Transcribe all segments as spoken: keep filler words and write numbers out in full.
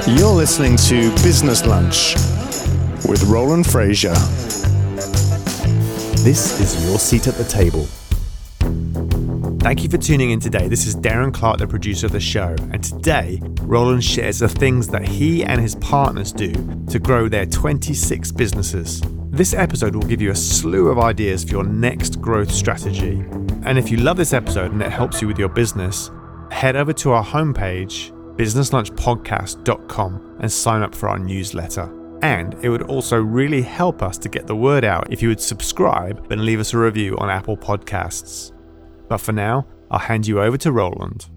You're listening to Business Lunch with Roland Frasier. This is your seat at the table. Thank you for tuning in today. This is Darren Clark, the producer of the show, and today Roland shares the things that he and his partners do to grow their twenty-six businesses. This episode will give you a slew of ideas for your next growth strategy. And if you love this episode and it helps you with your business, head over to our homepage, business lunch podcast dot com, and sign up for our newsletter. And it would also really help us to get the word out if you would subscribe and leave us a review on Apple Podcasts. But for now, I'll hand you over to Roland.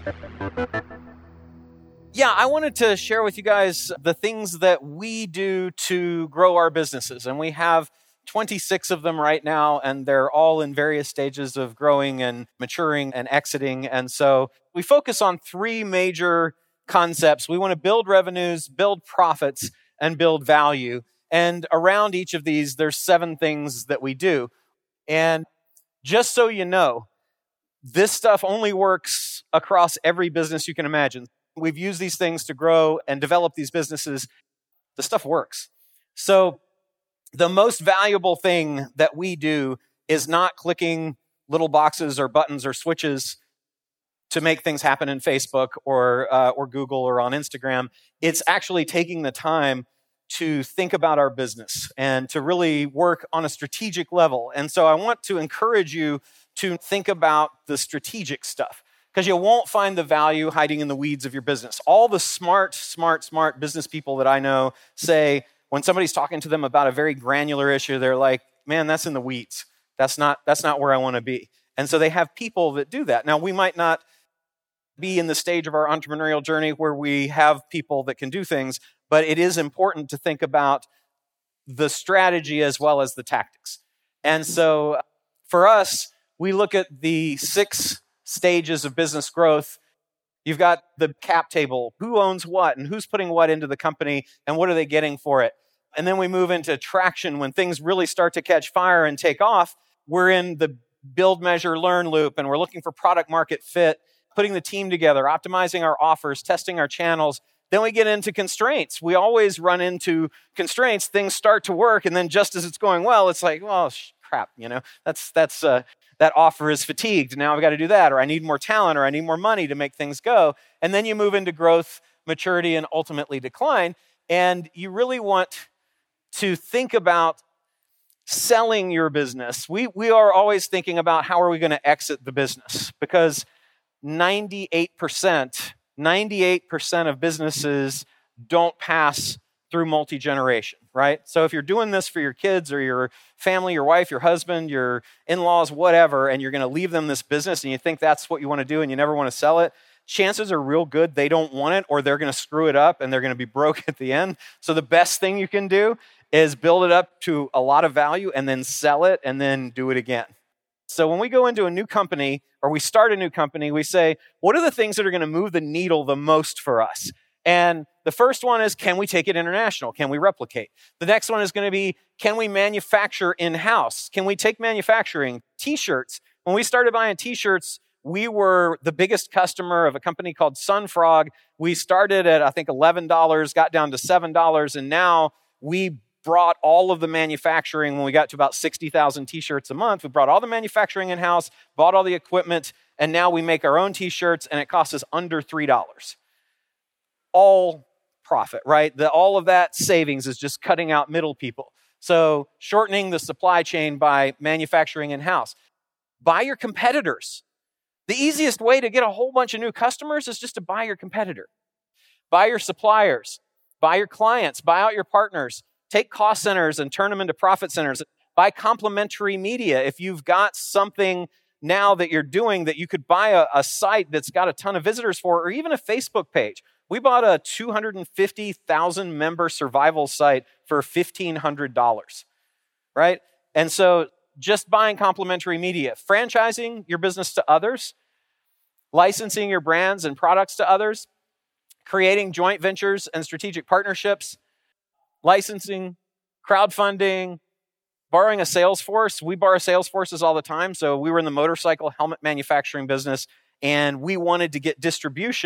Yeah, I wanted to share with you guys the things that we do to grow our businesses. And we have twenty-six of them right now, and they're all in various stages of growing and maturing and exiting. And so we focus on three major concepts. We want to build revenues, build profits, and build value. And around each of these, there's seven things that we do. And just so you know, this stuff only works across every business you can imagine. We've used these things to grow and develop these businesses. The stuff works. So the most valuable thing that we do is not clicking little boxes or buttons or switches to make things happen in Facebook or uh, or Google or on Instagram. It's actually taking the time to think about our business and to really work on a strategic level. And so I want to encourage you to think about the strategic stuff, because you won't find the value hiding in the weeds of your business. All the smart, smart, smart business people that I know say when somebody's talking to them about a very granular issue, they're like, man, that's in the weeds. That's not, that's not where I want to be. And so they have people that do that. Now, we might not be in the stage of our entrepreneurial journey where we have people that can do things, but it is important to think about the strategy as well as the tactics. And so for us, we look at the six stages of business growth. You've got the cap table, who owns what and who's putting what into the company and what are they getting for it. And then we move into traction. When things really start to catch fire and take off, we're in the build, measure, learn loop, and we're looking for product market fit, putting the team together, optimizing our offers, testing our channels. Then we get into constraints. We always run into constraints. Things start to work, and then just as it's going well, it's like, well, sh- crap, you know, that's that's uh, that offer is fatigued. Now I've got to do that, or I need more talent, or I need more money to make things go. And then you move into growth, maturity, and ultimately decline. And you really want to think about selling your business. We we are always thinking about how are we going to exit the business, because ninety-eight percent, ninety-eight percent of businesses don't pass through multi-generation, right? So if you're doing this for your kids or your family, your wife, your husband, your in-laws, whatever, and you're going to leave them this business and you think that's what you want to do and you never want to sell it, chances are real good they don't want it, or they're going to screw it up and they're going to be broke at the end. So the best thing you can do is build it up to a lot of value and then sell it and then do it again. So when we go into a new company or we start a new company, we say, what are the things that are going to move the needle the most for us? And the first one is, can we take it international? Can we replicate? The next one is going to be, can we manufacture in-house? Can we take manufacturing? T-shirts. When we started buying T-shirts, we were the biggest customer of a company called Sunfrog. We started at, I think, eleven dollars, got down to seven dollars, and now we brought all of the manufacturing when we got to about sixty thousand T-shirts a month. We brought all the manufacturing in-house, bought all the equipment, and now we make our own T-shirts, and it costs us under three dollars. All profit, right? The, all of that savings is just cutting out middle people. So shortening the supply chain by manufacturing in-house. Buy your competitors. The easiest way to get a whole bunch of new customers is just to buy your competitor. Buy your suppliers. Buy your clients. Buy out your partners. Take cost centers and turn them into profit centers. Buy complementary media. If you've got something now that you're doing that you could buy a, a site that's got a ton of visitors for, or even a Facebook page. We bought a two hundred fifty thousand member survival site for fifteen hundred dollars, right? And so just buying complementary media, franchising your business to others, licensing your brands and products to others, creating joint ventures and strategic partnerships, licensing, crowdfunding, borrowing a sales force. We borrow sales forces all the time. So we were in the motorcycle helmet manufacturing business, and we wanted to get distribution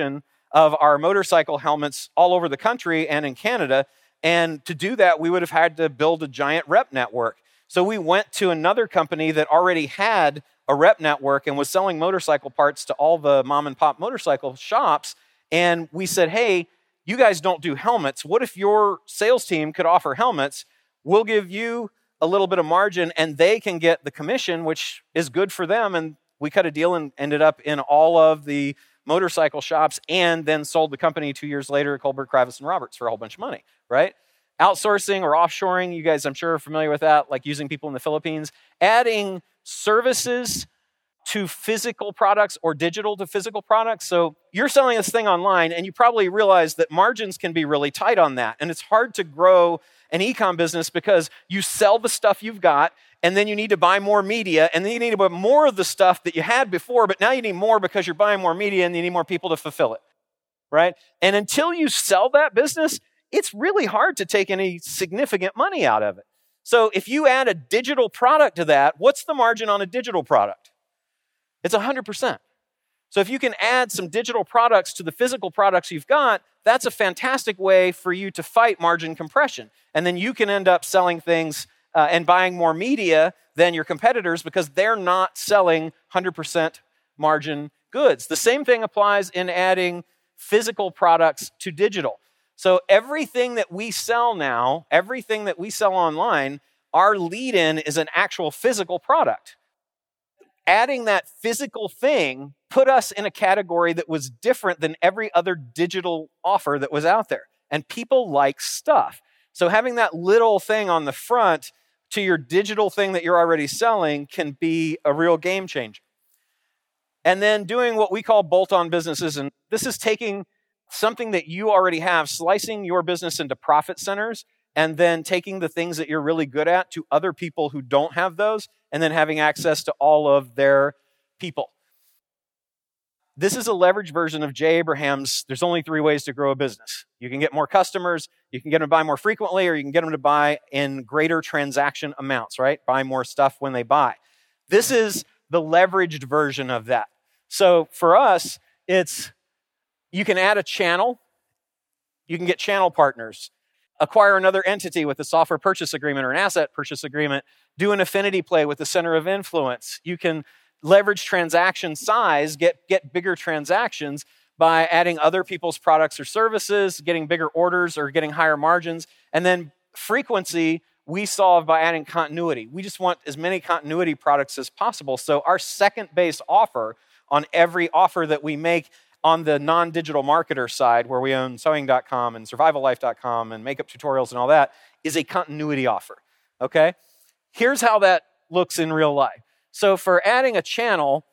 of our motorcycle helmets all over the country and in Canada. And to do that, we would have had to build a giant rep network. So we went to another company that already had a rep network and was selling motorcycle parts to all the mom and pop motorcycle shops. And we said, hey, you guys don't do helmets. What if your sales team could offer helmets? We'll give you a little bit of margin and they can get the commission, which is good for them. And we cut a deal and ended up in all of the motorcycle shops and then sold the company two years later at Kohlberg, Kravis, and Roberts for a whole bunch of money, right? Outsourcing or offshoring, you guys I'm sure are familiar with that, like using people in the Philippines. Adding services to physical products or digital to physical products. So you're selling this thing online and you probably realize that margins can be really tight on that. And it's hard to grow an e-com business because you sell the stuff you've got and then you need to buy more media and then you need to buy more of the stuff that you had before, but now you need more because you're buying more media and you need more people to fulfill it, right? And until you sell that business, it's really hard to take any significant money out of it. So if you add a digital product to that, what's the margin on a digital product? It's one hundred percent. So if you can add some digital products to the physical products you've got, that's a fantastic way for you to fight margin compression. And then you can end up selling things uh, and buying more media than your competitors because they're not selling one hundred percent margin goods. The same thing applies in adding physical products to digital. So everything that we sell now, everything that we sell online, our lead-in is an actual physical product. Adding that physical thing put us in a category that was different than every other digital offer that was out there. And people like stuff. So having that little thing on the front to your digital thing that you're already selling can be a real game changer. And then doing what we call bolt-on businesses. And this is taking something that you already have, slicing your business into profit centers, and then taking the things that you're really good at to other people who don't have those, and then having access to all of their people. This is a leveraged version of Jay Abraham's, there's only three ways to grow a business. You can get more customers, you can get them to buy more frequently, or you can get them to buy in greater transaction amounts, right? Buy more stuff when they buy. This is the leveraged version of that. So for us, it's you can add a channel, you can get channel partners, acquire another entity with a software purchase agreement or an asset purchase agreement, do an affinity play with the center of influence. You can leverage transaction size, get, get bigger transactions by adding other people's products or services, getting bigger orders or getting higher margins. And then frequency, we solve by adding continuity. We just want as many continuity products as possible. So our second base offer on every offer that we make on the non-digital marketer side, where we own sewing dot com and survival life dot com and makeup tutorials and all that, is a continuity offer, okay? Here's how that looks in real life. So for adding a channel,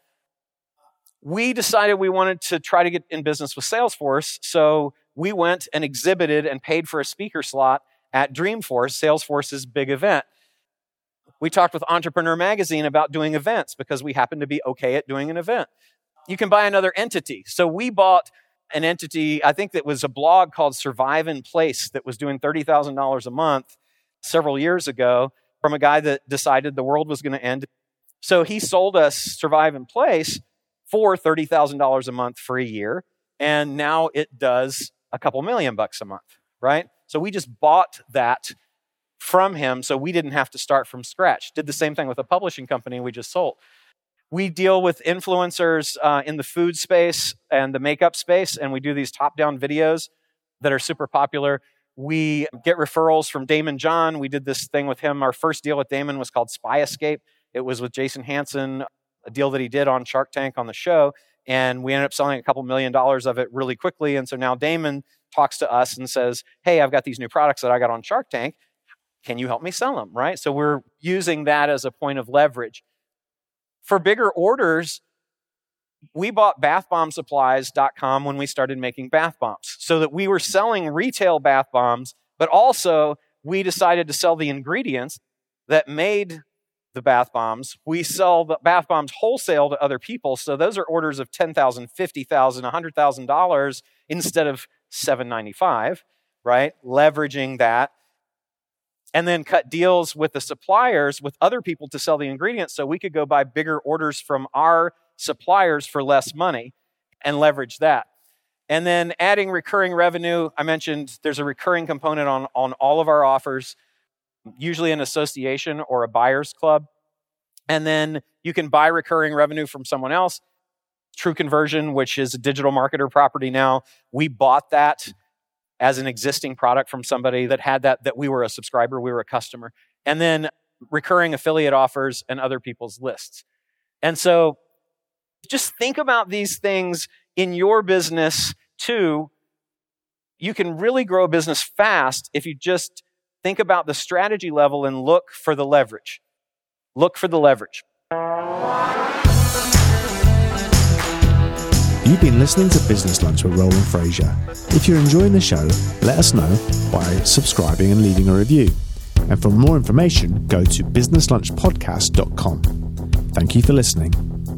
we decided we wanted to try to get in business with Salesforce, so we went and exhibited and paid for a speaker slot at Dreamforce, Salesforce's big event. We talked with Entrepreneur Magazine about doing events because we happened to be okay at doing an event. You can buy another entity. So we bought an entity, I think that was a blog called Survive in Place that was doing thirty thousand dollars a month several years ago from a guy that decided the world was going to end. So he sold us Survive in Place for thirty thousand dollars a month for a year. And now it does a couple million bucks a month, right? So we just bought that from him so we didn't have to start from scratch. Did the same thing with a publishing company we just sold. We deal with influencers uh, in the food space and the makeup space, and we do these top-down videos that are super popular. We get referrals from Daymond John. We did this thing with him. Our first deal with Daymond was called Spy Escape. It was with Jason Hansen, a deal that he did on Shark Tank on the show, and we ended up selling a couple million dollars of it really quickly. And so now Daymond talks to us and says, hey, I've got these new products that I got on Shark Tank. Can you help me sell them, right? So we're using that as a point of leverage. For bigger orders, we bought bath bomb supplies dot com when we started making bath bombs so that we were selling retail bath bombs, but also we decided to sell the ingredients that made the bath bombs. We sell the bath bombs wholesale to other people. So those are orders of ten thousand dollars, fifty thousand dollars, one hundred thousand dollars instead of seven ninety-five, right? Leveraging that. And then cut deals with the suppliers, with other people to sell the ingredients so we could go buy bigger orders from our suppliers for less money and leverage that. And then adding recurring revenue, I mentioned there's a recurring component on, on all of our offers, usually an association or a buyer's club. And then you can buy recurring revenue from someone else. True Conversion, which is a digital marketer property now, we bought that as an existing product from somebody that had that, that we were a subscriber, we were a customer. And then recurring affiliate offers and other people's lists. And so just think about these things in your business too. You can really grow a business fast if you just think about the strategy level and look for the leverage. Look for the leverage. You've been listening to Business Lunch with Roland Frasier. If you're enjoying the show, let us know by subscribing and leaving a review. And for more information, go to business lunch podcast dot com. Thank you for listening.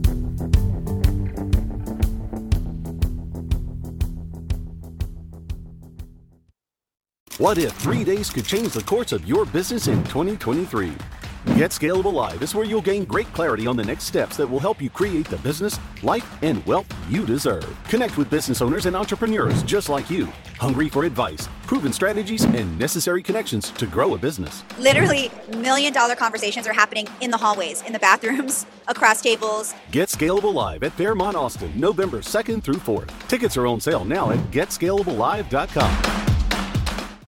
What if three days could change the course of your business in twenty twenty-three? Get Scalable Live is where you'll gain great clarity on the next steps that will help you create the business, life, and wealth you deserve. Connect with business owners and entrepreneurs just like you, hungry for advice, proven strategies, and necessary connections to grow a business. Literally, million dollar conversations are happening in the hallways, in the bathrooms, across tables. Get Scalable Live at Fairmont Austin, November second through fourth. Tickets are on sale now at get scalable live dot com.